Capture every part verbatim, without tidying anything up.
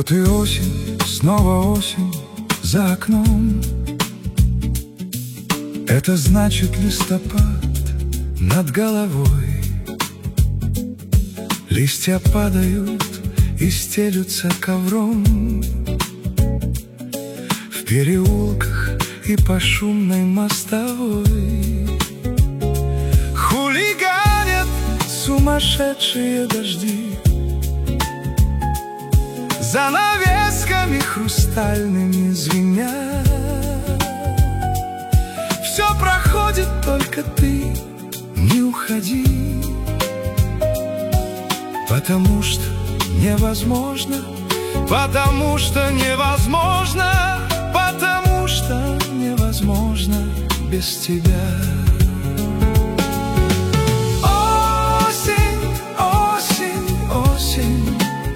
Вот и осень, снова осень за окном. Это значит листопад над головой. Листья падают и стелются ковром в переулках и по шумной мостовой. Хулиганят сумасшедшие дожди, занавесками хрустальными звенят. Все проходит, только ты не уходи, потому что невозможно, потому что невозможно, потому что невозможно без тебя. Осень, осень, осень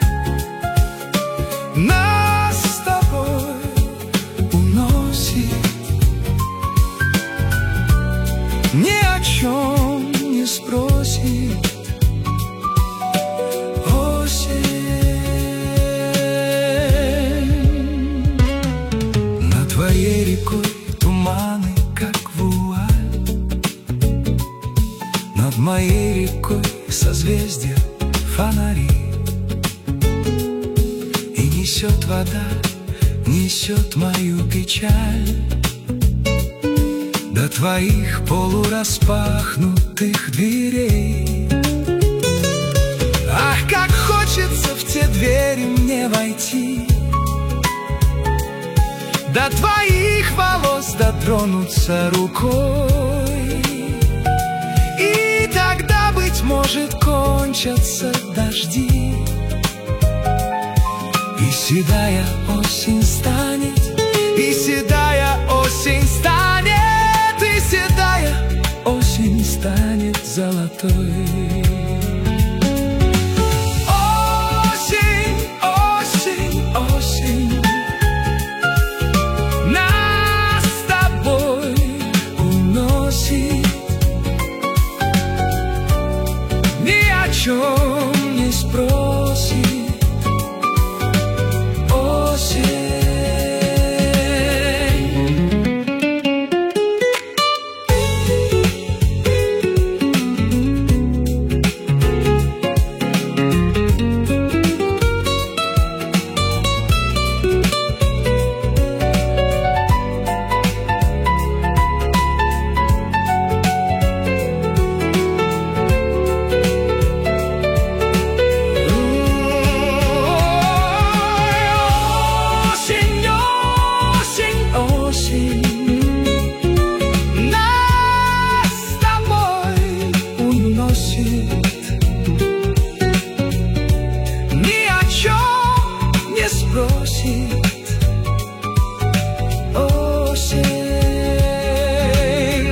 нас с тобой уносит, ни о чем не спросит. Над твоей рекой туманы, как вуаль, над моей рекой созвездия фонари. И несет вода, несет мою печаль до твоих полураспахнутых дверей. Ах, как хочется в те двери мне войти, до твоих волос дотронуться рукой. И тогда, быть может, кончатся дожди, и седая осень станет, и седая осень станет, и седая осень станет золотой. Ни о чем не спросит осень. Ни о чем не спросит осень.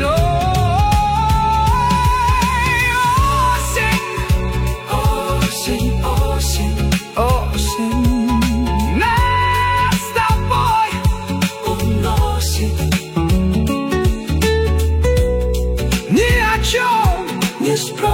Осень, осень, осень, осень нас с тобой уносит. Ни о чем не спросит.